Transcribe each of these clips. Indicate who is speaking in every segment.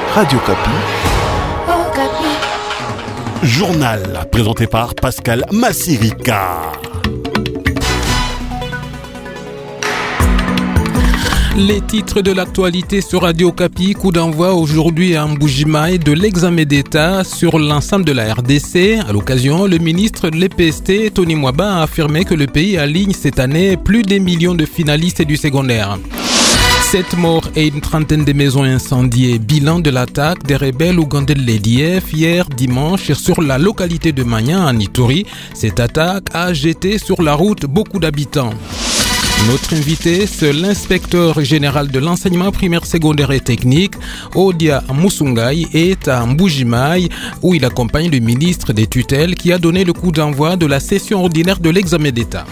Speaker 1: Radio Kapi. Journal présenté par Pascal Massirika.
Speaker 2: Les titres de l'actualité sur Radio Kapi. Coup d'envoi aujourd'hui à Mbuji-Mayi de l'examen d'État sur l'ensemble de la RDC. À l'occasion, le ministre de l'EPST, Tony Mwaba, a affirmé que le pays aligne cette année plus d'1 million de finalistes du secondaire. 7 morts et une trentaine de maisons incendiées. Bilan de l'attaque des rebelles ougandais de l'EDF hier dimanche sur la localité de Magnan en Ituri. Cette attaque a jeté sur la route beaucoup d'habitants. Notre invité, c'est l'inspecteur général de l'enseignement primaire, secondaire et technique, Odia Musungai, est à Mbuji-Mayi où il accompagne le ministre des tutelles qui a donné le coup d'envoi de la session ordinaire de l'examen d'État.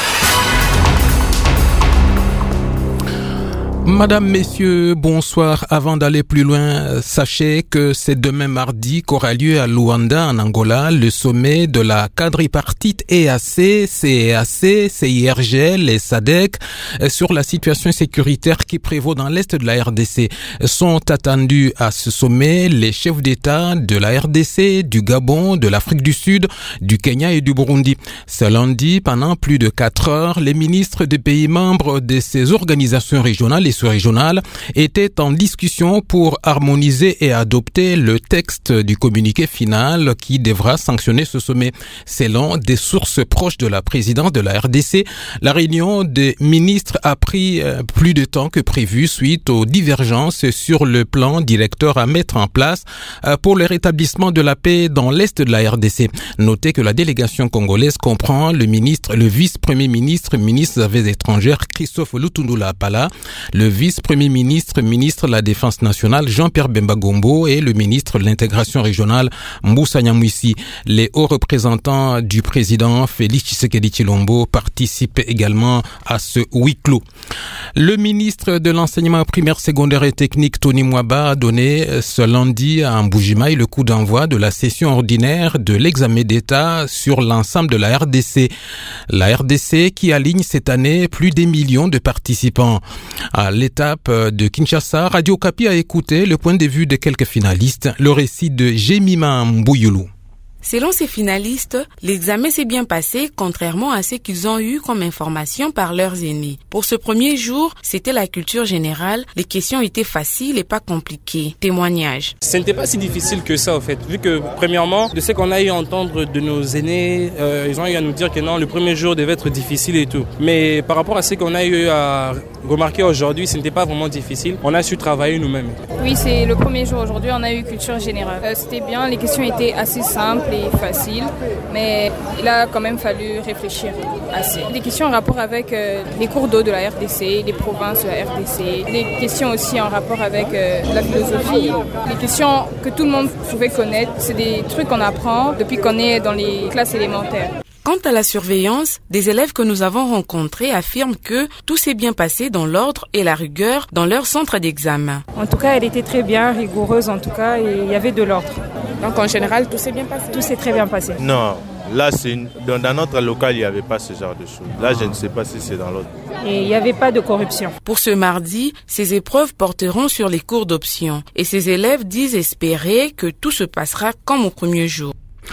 Speaker 2: Madame, messieurs, bonsoir. Avant d'aller plus loin, sachez que c'est demain mardi qu'aura lieu à Luanda, en Angola, le sommet de la quadripartite EAC, CEAC, CIRGL et SADC sur la situation sécuritaire qui prévaut dans l'est de la RDC. Sont attendus à ce sommet les chefs d'État de la RDC, du Gabon, de l'Afrique du Sud, du Kenya et du Burundi. Ce lundi, pendant plus de 4 heures, les ministres des pays membres de ces organisations régionales et sous-régionales étaient en discussion pour harmoniser et adopter le texte du communiqué final qui devra sanctionner ce sommet. Selon des sources proches de la présidence de la RDC, la réunion des ministres a pris plus de temps que prévu suite aux divergences sur le plan directeur à mettre en place pour le rétablissement de la paix dans l'est de la RDC. Notez que la délégation congolaise comprend le vice-premier ministre, ministre des Affaires étrangères Christophe Lutundula Apala, le vice-premier ministre, ministre de la Défense nationale Jean-Pierre Bemba Gombo et le ministre de l'intégration régionale Moussa Nyamwisi. Les hauts représentants du président Félix Tshisekedi Tshilombo participent également à ce huis clos. Le ministre de l'enseignement primaire, secondaire et technique Tony Mwaba a donné ce lundi à Mbuji-Mayi le coup d'envoi de la session ordinaire de l'examen d'État sur l'ensemble de la RDC. La RDC qui aligne cette année plus d'1 million de participants. À l'étape de Kinshasa, Radio Kapi a écouté le point de vue de quelques finalistes, le récit de Jemima Mbouyulu.
Speaker 3: Selon ces finalistes, l'examen s'est bien passé, contrairement à ce qu'ils ont eu comme information par leurs aînés. Pour ce premier jour, c'était la culture générale. Les questions étaient faciles et pas compliquées. Témoignage.
Speaker 4: Ce n'était pas si difficile que ça, en fait. Vu que, premièrement, de ce qu'on a eu à entendre de nos aînés, ils ont eu à nous dire que non, le premier jour devait être difficile et tout. Mais par rapport à ce qu'on a eu à remarquer aujourd'hui, ce n'était pas vraiment difficile. On a su travailler nous-mêmes.
Speaker 5: Oui, c'est le premier jour aujourd'hui. On a eu culture générale. C'était bien. Les questions étaient assez simples et faciles, mais il a quand même fallu réfléchir assez. Des questions en rapport avec les cours d'eau de la RDC, les provinces de la RDC, des questions aussi en rapport avec la philosophie, les questions que tout le monde pouvait connaître. C'est des trucs qu'on apprend depuis qu'on est dans les classes élémentaires.
Speaker 3: Quant à la surveillance, des élèves que nous avons rencontrés affirment que tout s'est bien passé dans l'ordre et la rigueur dans leur centre d'examen.
Speaker 6: En tout cas, elle était très bien, rigoureuse en tout cas, et il y avait de l'ordre.
Speaker 3: Donc en général, tout s'est bien passé?
Speaker 6: Tout s'est très bien passé.
Speaker 7: Non, là, dans notre local, il n'y avait pas ce genre de choses. Là, je ne sais pas si c'est dans l'ordre.
Speaker 6: Et il n'y avait pas de corruption.
Speaker 3: Pour ce mardi, ces épreuves porteront sur les cours d'option. Et ces élèves disent espérer que tout se passera comme au premier jour.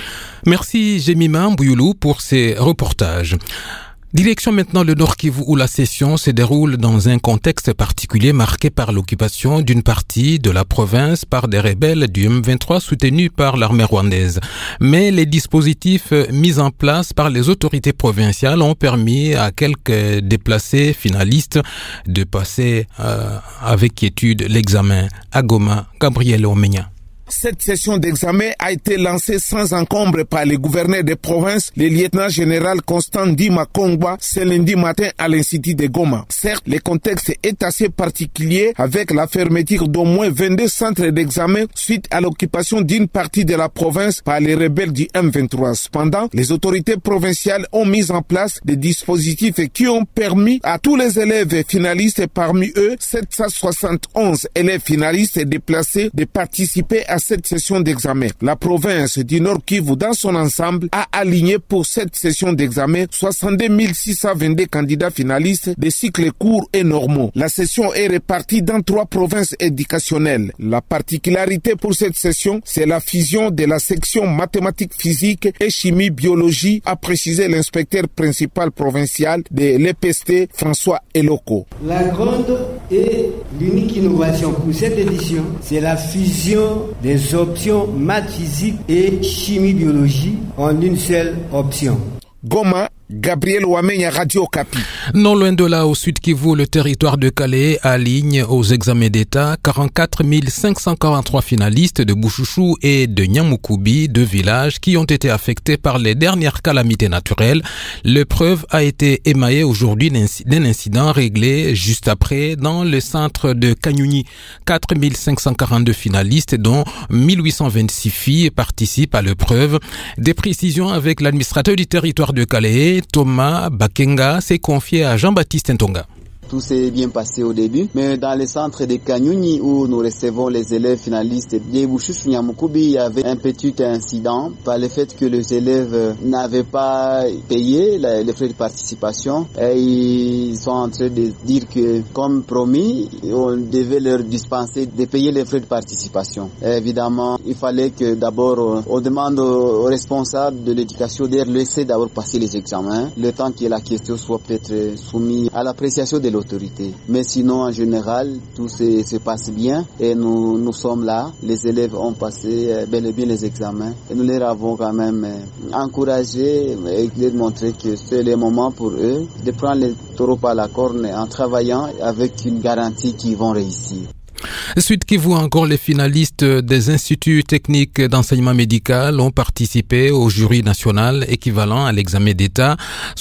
Speaker 2: Merci Jemima Mbouyulu pour ces reportages. Direction maintenant le Nord Kivu où la session se déroule dans un contexte particulier marqué par l'occupation d'une partie de la province par des rebelles du M23 soutenus par l'armée rwandaise. Mais les dispositifs mis en place par les autorités provinciales ont permis à quelques déplacés finalistes de passer avec quiétude l'examen. À Goma, Gabriel Omenya.
Speaker 8: Cette session d'examen a été lancée sans encombre par les gouverneurs des provinces, le lieutenant-général Constant Ndima Kongwa, ce lundi matin à l'Institut de Goma. Certes, le contexte est assez particulier avec la fermeture d'au moins 22 centres d'examen suite à l'occupation d'une partie de la province par les rebelles du M23. Cependant, les autorités provinciales ont mis en place des dispositifs qui ont permis à tous les élèves finalistes, parmi eux 771 élèves finalistes déplacés, de participer à cette session d'examen. La province du Nord Kivu dans son ensemble a aligné pour cette session d'examen 62 622 candidats finalistes des cycles courts et normaux. La session est répartie dans 3 provinces éducationnelles. La particularité pour cette session, c'est la fusion de la section mathématiques, physique et chimie biologie, a précisé l'inspecteur principal provincial de l'EPST, François Eloko.
Speaker 9: La grande et l'unique innovation pour cette édition, c'est la fusion des options maths, physique et chimie biologie en une seule option.
Speaker 8: Goma, Gabriel Ouamenya, Radio Okapi.
Speaker 2: Non loin de là, au sud Kivu, le territoire de Calais aligne aux examens d'État 44 543 finalistes de Bouchouchou et de Nyamukoubi, 2 villages qui ont été affectés par les dernières calamités naturelles. L'épreuve a été émaillée aujourd'hui d'un incident réglé juste après dans le centre de Kanyuni. 4 542 finalistes, dont 1826 filles, participent à l'épreuve. Des précisions avec l'administrateur du territoire de Calais, Thomas Bakenga, s'est confié à Jean-Baptiste Ntonga.
Speaker 10: Tout s'est bien passé au début, mais dans le centre de Kanyuni où nous recevons les élèves finalistes de Bouchouchou Nyamukoubi, il y avait un petit incident par le fait que les élèves n'avaient pas payé les frais de participation et ils sont en train de dire que, comme promis, on devait leur dispenser de payer les frais de participation. Et évidemment, il fallait que d'abord on demande aux responsables de l'éducation de laisser d'abord passer les examens, le temps que la question soit peut-être soumise à l'appréciation de l'autorité. Mais sinon, en général, tout se passe bien et nous sommes là. Les élèves ont passé bel et bien les examens et nous les avons quand même encouragés et leur montré que c'est le moment pour eux de prendre les taureaux par la corne en travaillant avec une garantie qu'ils vont réussir.
Speaker 2: Suite qui voit encore, les finalistes des instituts techniques d'enseignement médical ont participé au jury national équivalent à l'examen d'État.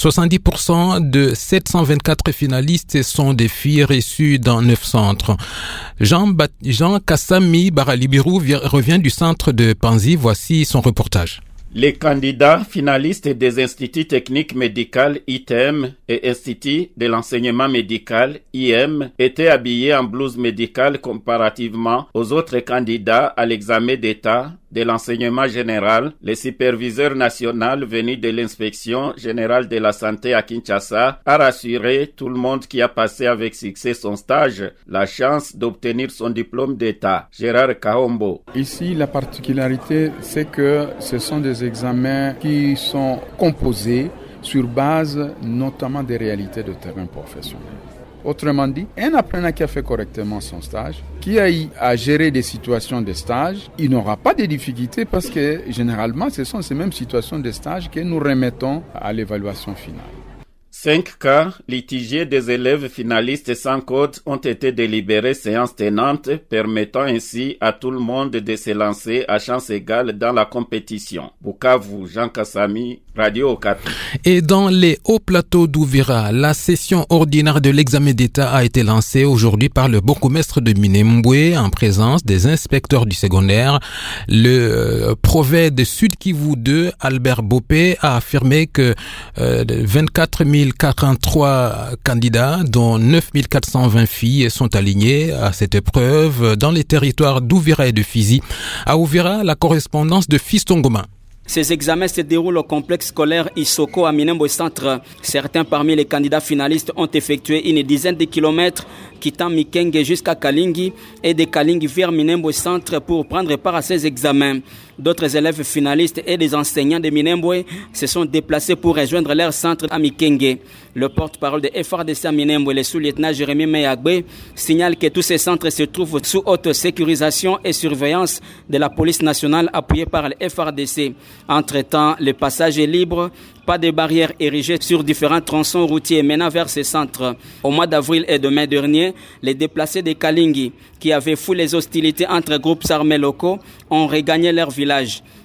Speaker 2: 70% de 724 finalistes sont des filles reçues dans 9 centres. Jean Kassami Baralibirou revient du centre de Panzi. Voici son reportage.
Speaker 11: Les candidats finalistes des instituts techniques médicaux ITM et instituts de l'enseignement médical IM étaient habillés en blouse médicale comparativement aux autres candidats à l'examen d'État de l'enseignement général. Le superviseur national venu de l'inspection générale de la santé à Kinshasa a rassuré tout le monde qui a passé avec succès son stage la chance d'obtenir son diplôme d'État. Gérard Kahombo.
Speaker 12: Ici, la particularité, c'est que ce sont des examens qui sont composés sur base notamment des réalités de terrain professionnel. Autrement dit, un apprenant qui a fait correctement son stage, qui a eu à gérer des situations de stage, il n'aura pas de difficultés parce que généralement, ce sont ces mêmes situations de stage que nous remettons à l'évaluation finale.
Speaker 11: 5 cas litigieux des élèves finalistes sans code ont été délibérés séance tenante, permettant ainsi à tout le monde de se lancer à chance égale dans la compétition. Bukavu, Jean Kassami, Radio Okapi.
Speaker 2: Et dans les hauts plateaux d'Ouvira, la session ordinaire de l'examen d'État a été lancée aujourd'hui par le bourgmestre de Minembwe en présence des inspecteurs du secondaire. Le provet de Sud Kivu 2, Albert Bopé, a affirmé que 24 043 candidats, dont 9 420 filles, sont alignés à cette épreuve dans les territoires d'Ouvira et de Fizi. À Ouvira, la correspondance de Fiston Goma.
Speaker 13: Ces examens se déroulent au complexe scolaire Isoko à Minembwe Centre. Certains parmi les candidats finalistes ont effectué une dizaine de kilomètres quittant Mikenge jusqu'à Kalingi et de Kalingi vers Minembwe Centre pour prendre part à ces examens. D'autres élèves finalistes et des enseignants de Minembwe se sont déplacés pour rejoindre leur centre à Mikenge. Le porte-parole de FRDC à Minembwe, le sous-lieutenant Jérémy Meyagbe, signale que tous ces centres se trouvent sous haute sécurisation et surveillance de la police nationale appuyée par le FRDC. Entre-temps, le passage est libre, pas de barrières érigées sur différents tronçons routiers menant vers ces centres. Au mois d'avril et de mai dernier, les déplacés de Kalingi, qui avaient fui les hostilités entre groupes armés locaux, ont regagné leur village.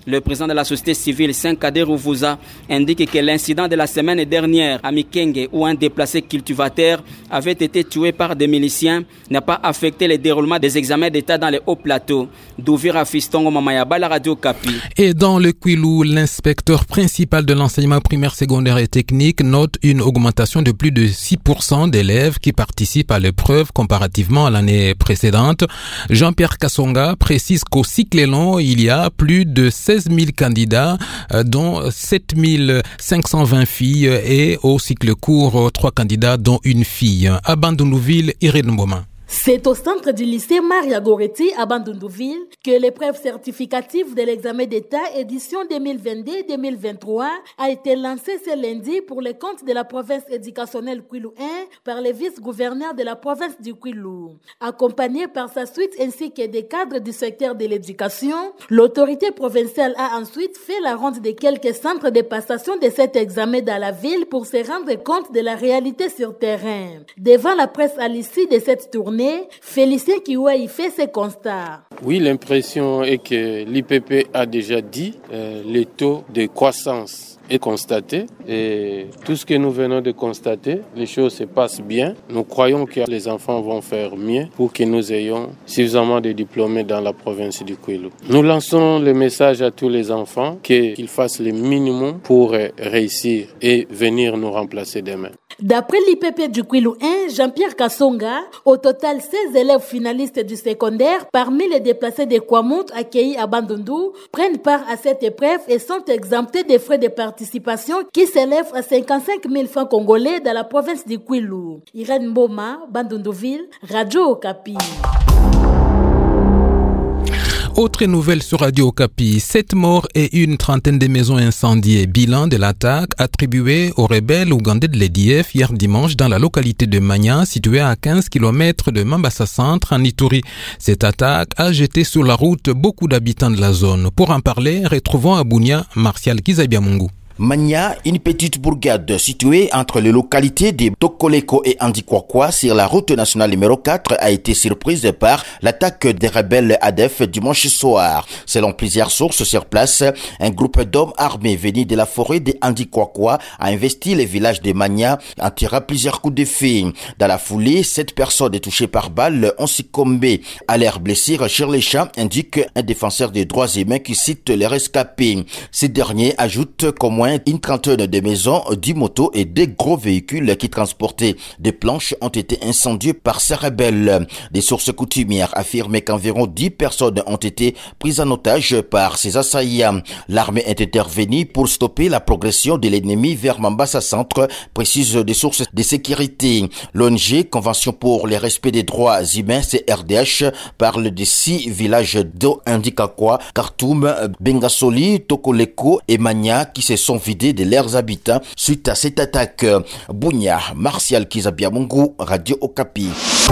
Speaker 13: Le président de la société civile, Saint-Kader Rouvuza, indique que l'incident de la semaine dernière à Mikenge, où un déplacé cultivateur avait été tué par des miliciens, n'a pas affecté le déroulement des examens d'État dans les hauts plateaux. D'Ouvira Fistongo Mamayaba, la radio Kapi.
Speaker 2: Et dans le Kwilu, l'inspecteur principal de l'enseignement primaire, secondaire et technique note une augmentation de plus de 6% d'élèves qui participent à l'épreuve comparativement à l'année précédente. Jean-Pierre Kassonga précise qu'au cycle long, il y a plus de 16 000 candidats, dont 7 520 filles, et au cycle court, 3 candidats, dont une fille. À Bandundouville, Irène Mboma.
Speaker 14: C'est au centre du lycée Maria Goretti à Bandundouville que l'épreuve certificative de l'examen d'État édition 2022-2023 a été lancée ce lundi pour les comptes de la province éducationnelle Kwilu 1 par le vice-gouverneur de la province du Kwilu. Accompagné par sa suite ainsi que des cadres du secteur de l'éducation, l'autorité provinciale a ensuite fait la ronde de quelques centres de passation de cet examen dans la ville pour se rendre compte de la réalité sur terrain. Devant la presse à l'issue de cette tournée, Félicien Kiouaï fait ses constats.
Speaker 15: Oui, l'impression est que l'IPP a déjà dit le taux de croissance est constaté et tout ce que nous venons de constater, les choses se passent bien. Nous croyons que les enfants vont faire mieux pour que nous ayons suffisamment de diplômés dans la province du Kwilu. Nous lançons le message à tous les enfants qu'ils fassent le minimum pour réussir et venir nous remplacer demain.
Speaker 14: D'après l'IPP du Kwilu 1, Jean-Pierre Kassonga, au total 16 élèves finalistes du secondaire parmi les déplacés de Kwamount accueillis à Bandundu prennent part à cette épreuve et sont exemptés des frais de participation qui s'élèvent à 55 000 francs congolais dans la province du Kwilu. Irène Mboma, Bandundouville, Radio Okapi.
Speaker 2: Autre nouvelle sur Radio Okapi, 7 morts et une trentaine de maisons incendiées. Bilan de l'attaque attribuée aux rebelles ougandais de l'EDF hier dimanche dans la localité de Manya, située à 15 km de Mambasa Centre en Ituri. Cette attaque a jeté sur la route beaucoup d'habitants de la zone. Pour en parler, retrouvons à Bunia Martial Kizabiamungu.
Speaker 16: Manya, une petite bourgade située entre les localités de Tokoleko et Andikwakwa sur la route nationale numéro 4, a été surprise par l'attaque des rebelles ADF dimanche soir. Selon plusieurs sources sur place, un groupe d'hommes armés venus de la forêt de Andikwakwa a investi le village de Manya en tirant plusieurs coups de feu. Dans la foulée, 7 personnes touchées par balles ont succombé à leurs blessures sur les champs, indique un défenseur des droits humains qui cite les rescapés. Ces derniers ajoutent qu'au moins une trentaine de maisons, 10 motos et des gros véhicules qui transportaient des planches ont été incendiés par ces rebelles. Des sources coutumières affirment qu'environ 10 personnes ont été prises en otage par ces assaillants. L'armée est intervenue pour stopper la progression de l'ennemi vers Mambasa Centre, précisent des sources de sécurité. L'ONG Convention pour le respect des droits humains, CRDH, parle de 6 villages d'Indikakwa, Khartoum, Bengasoli, Tokoleko et Manya qui se sont vidés de leurs habitants suite à cette attaque. Bunya, Martial Kizabiamungu, Radio Okapi.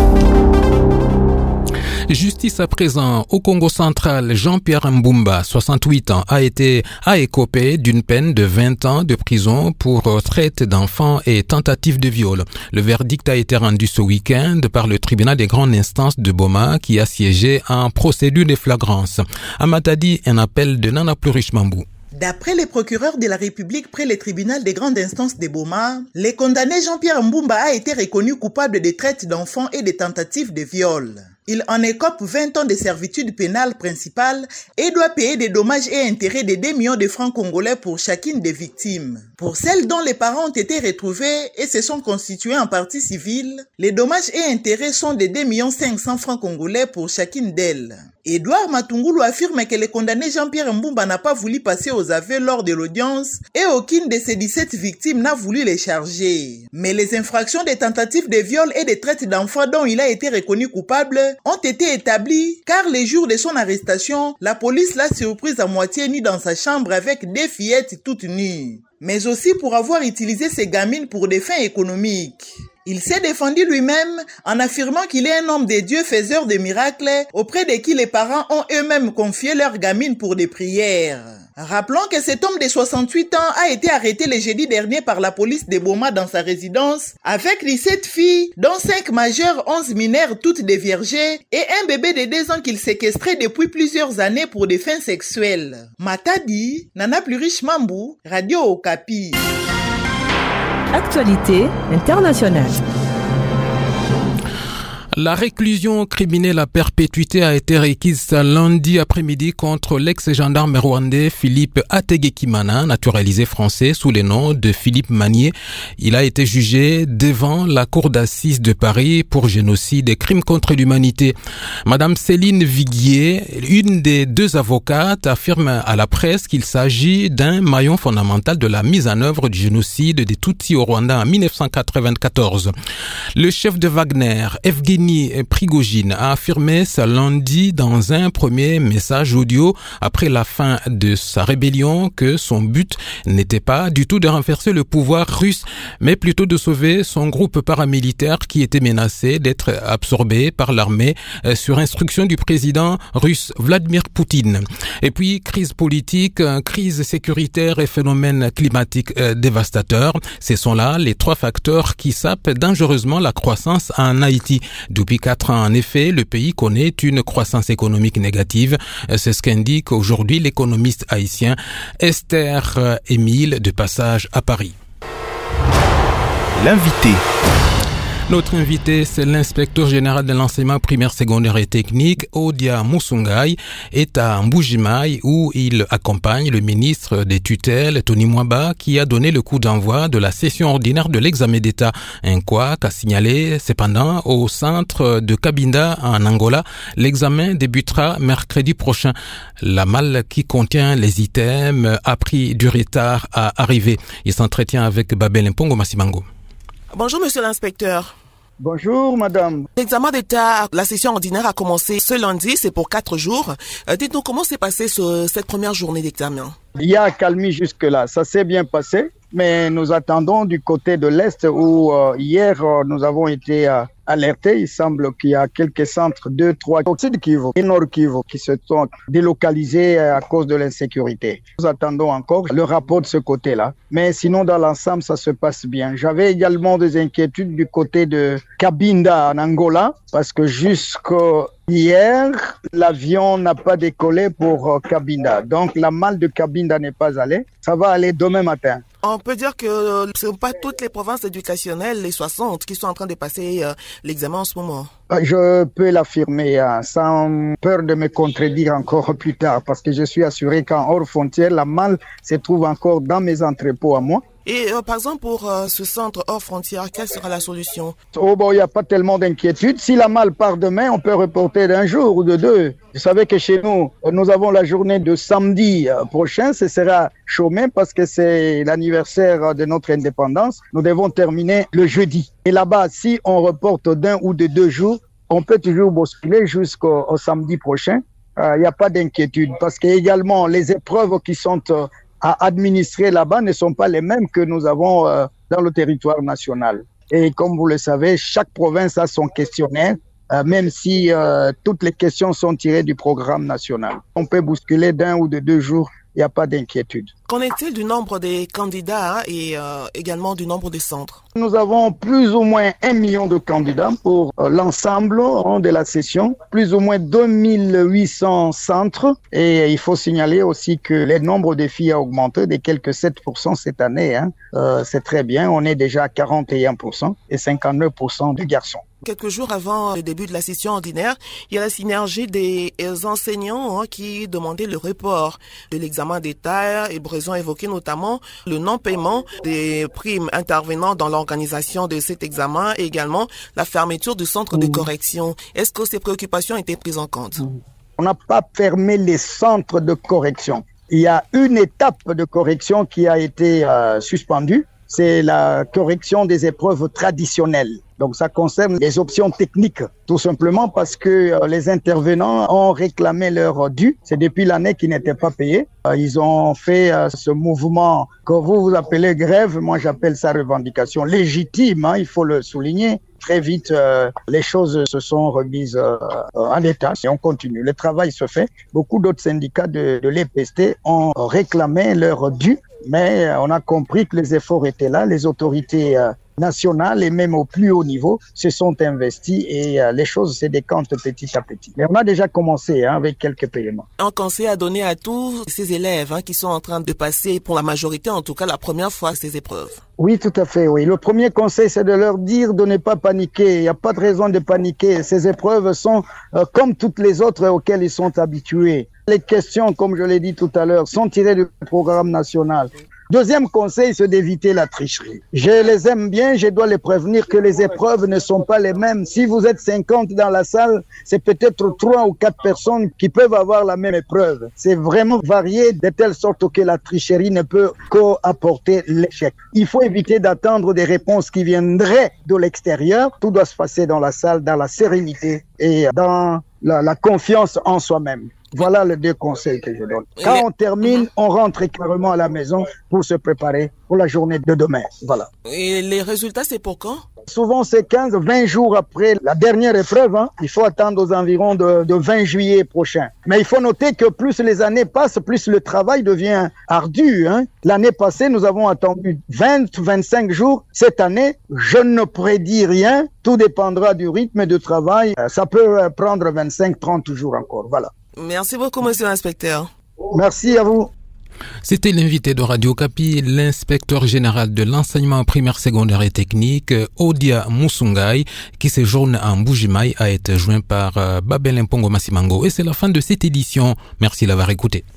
Speaker 2: Justice à présent. Au Congo central, Jean-Pierre Mbumba, 68 ans, a écopé d'une peine de 20 ans de prison pour traite d'enfants et tentative de viol. Le verdict a été rendu ce week-end par le tribunal des grandes instances de Boma qui a siégé en procédure de flagrance. À Matadi, un appel de Nana Plurish-Mambou.
Speaker 17: D'après les procureurs de la République près le tribunal des grandes instances de Boma, le condamné Jean-Pierre Mbumba a été reconnu coupable de traite d'enfants et de tentatives de viol. Il en écope 20 ans de servitude pénale principale et doit payer des dommages et intérêts de 2 millions de francs congolais pour chacune des victimes. Pour celles dont les parents ont été retrouvés et se sont constitués en partie civile, les dommages et intérêts sont de 2 500 000 francs congolais pour chacune d'elles. Edouard Matungulu affirme que le condamné Jean-Pierre Mbumba n'a pas voulu passer aux aveux lors de l'audience et aucune de ses 17 victimes n'a voulu les charger. Mais les infractions de tentatives de viol et de traite d'enfants dont il a été reconnu coupable ont été établies car les jours de son arrestation, la police l'a surprise à moitié nue dans sa chambre avec 2 fillettes toutes nues. Mais aussi pour avoir utilisé ces gamines pour des fins économiques. Il s'est défendu lui-même en affirmant qu'il est un homme de Dieu faiseur de miracles auprès de qui les parents ont eux-mêmes confié leur gamine pour des prières. Rappelons que cet homme de 68 ans a été arrêté le jeudi dernier par la police de Boma dans sa résidence avec 17 filles, dont 5 majeures, 11 mineures, toutes des viergées, et un bébé de 2 ans qu'il séquestrait depuis plusieurs années pour des fins sexuelles. Matadi, Nana Plurish Mambou, Radio Okapi.
Speaker 18: Actualité internationale.
Speaker 2: La réclusion criminelle à perpétuité a été requise lundi après-midi contre l'ex-gendarme rwandais Philippe Hategekimana, naturalisé français sous le nom de Philippe Manier. Il a été jugé devant la cour d'assises de Paris pour génocide et crimes contre l'humanité. Madame Céline Viguier, une des 2 avocates, affirme à la presse qu'il s'agit d'un maillon fondamental de la mise en œuvre du génocide des Tutsis au Rwanda en 1994. Le chef de Wagner, Evgeny Prigojine, a affirmé ce lundi dans un premier message audio après la fin de sa rébellion que son but n'était pas du tout de renverser le pouvoir russe, mais plutôt de sauver son groupe paramilitaire qui était menacé d'être absorbé par l'armée sur instruction du président russe Vladimir Poutine. Et puis, crise politique, crise sécuritaire et phénomène climatique dévastateur, ce sont là les 3 facteurs qui sapent dangereusement la croissance en Haïti. Depuis 4 ans, en effet, le pays connaît une croissance économique négative. C'est ce qu'indique aujourd'hui l'économiste haïtien Esther Émile, de passage à Paris.
Speaker 19: L'invité.
Speaker 2: Notre invité, c'est l'inspecteur général de l'enseignement primaire, secondaire et technique, Odia Musungai, est à Mbujimayi où il accompagne le ministre des tutelles, Tony Mwaba, qui a donné le coup d'envoi de la session ordinaire de l'examen d'État. Un couac a signalé cependant au centre de Cabinda en Angola. L'examen débutera mercredi prochain. La malle qui contient les items a pris du retard à arriver. Il s'entretient avec Babel Mpongo Masimango.
Speaker 20: Bonjour monsieur l'inspecteur.
Speaker 21: Bonjour madame.
Speaker 20: L'examen d'État, la session ordinaire a commencé ce lundi, c'est pour 4 jours. Dites-nous comment s'est passée cette première journée d'examen?
Speaker 21: Il y a accalmie jusque-là, ça s'est bien passé, mais nous attendons du côté de l'Est où hier nous avons été alertés. Il semble qu'il y a quelques centres, 2, 3, au sud Kivu et nord Kivu qui se sont délocalisés à cause de l'insécurité. Nous attendons encore le rapport de ce côté-là, mais sinon dans l'ensemble ça se passe bien. J'avais également des inquiétudes du côté de Cabinda en Angola parce que hier, l'avion n'a pas décollé pour Cabinda. Donc, la malle de Cabinda n'est pas allée. Ça va aller demain matin.
Speaker 20: On peut dire que ce ne sont pas toutes les provinces éducationnelles, les 60, qui sont en train de passer l'examen en ce moment.
Speaker 21: Je peux l'affirmer sans peur de me contredire encore plus tard parce que je suis assuré qu'en hors frontière, la malle se trouve encore dans mes entrepôts à moi.
Speaker 20: Et par exemple, pour ce centre hors frontière, quelle sera la solution?
Speaker 21: Il n'y a pas tellement d'inquiétude. Si la malle part demain, on peut reporter d'1 jour ou de 2. Vous savez que chez nous, nous avons la journée de samedi prochain. Ce sera chômé parce que c'est l'anniversaire de notre indépendance. Nous devons terminer le jeudi. Et là-bas, si on reporte d'1 ou de 2 jours, on peut toujours basculer jusqu'au samedi prochain. Il n'y a pas d'inquiétude parce que également les épreuves qui sont à administrer là-bas ne sont pas les mêmes que nous avons dans le territoire national. Et comme vous le savez, chaque province a son questionnaire, même si toutes les questions sont tirées du programme national. On peut bousculer d'1 ou de 2 jours, il n'y a pas d'inquiétude.
Speaker 20: Qu'en est-il du nombre des candidats et également du nombre des centres?
Speaker 21: Nous avons plus ou moins 1 million de candidats pour l'ensemble de la session, plus ou moins 2800 centres. Et il faut signaler aussi que le nombre de filles a augmenté de quelques 7% cette année. C'est très bien, on est déjà à 41% et 59% de garçons.
Speaker 20: Quelques jours avant le début de la session ordinaire, il y a la synergie des enseignants qui demandaient le report de l'examen d'État et ils ont évoqué notamment le non-paiement des primes intervenant dans l'organisation de cet examen et également la fermeture du centre de correction. Est-ce que ces préoccupations ont été prises en compte?
Speaker 21: On n'a pas fermé les centres de correction. Il y a une étape de correction qui a été suspendue. C'est la correction des épreuves traditionnelles. Donc ça concerne les options techniques, tout simplement parce que les intervenants ont réclamé leur dû. C'est depuis l'année qu'ils n'étaient pas payés. Ils ont fait ce mouvement que vous appelez grève, moi j'appelle ça revendication légitime, il faut le souligner. Très vite, les choses se sont remises en état et on continue. Le travail se fait. Beaucoup d'autres syndicats de l'EPST ont réclamé leur dû, mais on a compris que les efforts étaient là. Les autorités nationales et même au plus haut niveau se sont investis et les choses se décantent petit à petit. Mais on a déjà commencé avec quelques paiements.
Speaker 20: Un conseil à donner à tous ces élèves qui sont en train de passer, pour la majorité en tout cas, la première fois ces épreuves.
Speaker 21: Oui, tout à fait, oui. Le premier conseil, c'est de leur dire de ne pas paniquer. Il n'y a pas de raison de paniquer. Ces épreuves sont comme toutes les autres auxquelles ils sont habitués. Les questions, comme je l'ai dit tout à l'heure, sont tirées du programme national. Deuxième conseil, c'est d'éviter la tricherie. Je les aime bien, je dois les prévenir que les épreuves ne sont pas les mêmes. Si vous êtes 50 dans la salle, c'est peut-être 3 ou 4 personnes qui peuvent avoir la même épreuve. C'est vraiment varié de telle sorte que la tricherie ne peut qu'apporter l'échec. Il faut éviter d'attendre des réponses qui viendraient de l'extérieur. Tout doit se passer dans la salle, dans la sérénité et dans la confiance en soi-même. Voilà les 2 conseils que je donne. Quand on termine, on rentre carrément à la maison pour se préparer pour la journée de demain. Voilà.
Speaker 20: Et les résultats, c'est pour quand?
Speaker 21: Souvent, c'est 15-20 jours après la dernière épreuve. Il faut attendre aux environs de 20 juillet prochain. Mais il faut noter que plus les années passent, plus le travail devient ardu. L'année passée, nous avons attendu 20-25 jours. Cette année, je ne prédis rien. Tout dépendra du rythme de travail. Ça peut prendre 25-30 jours encore. Voilà.
Speaker 20: Merci beaucoup, monsieur l'inspecteur.
Speaker 21: Merci à vous.
Speaker 2: C'était l'invité de Radio Kapi, l'inspecteur général de l'enseignement primaire, secondaire et technique, Odia Musungai, qui séjourne en Mbuji-Mayi, a été joint par Babel Mpongo Masimango. Et c'est la fin de cette édition. Merci d'avoir écouté.